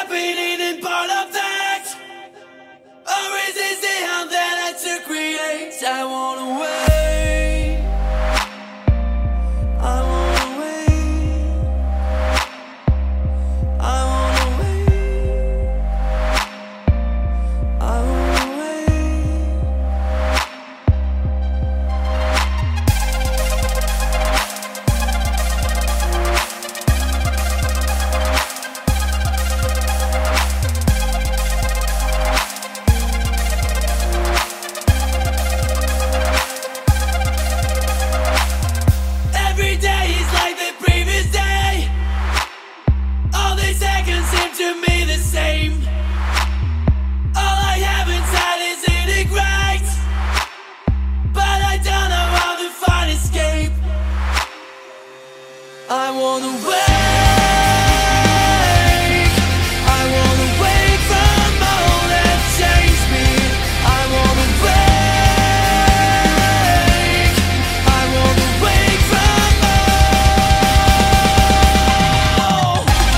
happening in part of that? Or is this the hell that I to create? I wanna wait. I wanna wait. I wanna wait. I wanna wait. Every day is like the previous day. All the seconds seem to me the same. All I have inside is eating right, but I don't know how to find escape. I wanna wake. I wanna wake from all that changed me. I wanna wake. I wanna wake from all.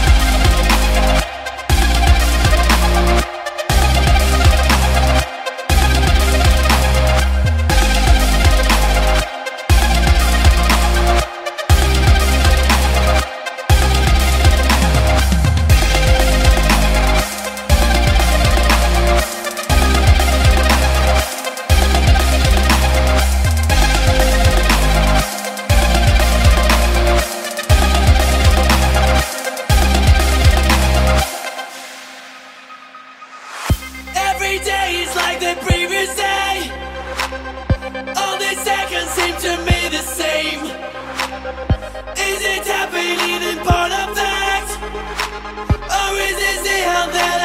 Every day is like the previous day. All the seconds seem to me the same. Is it happening in part of that? Or is this the hell that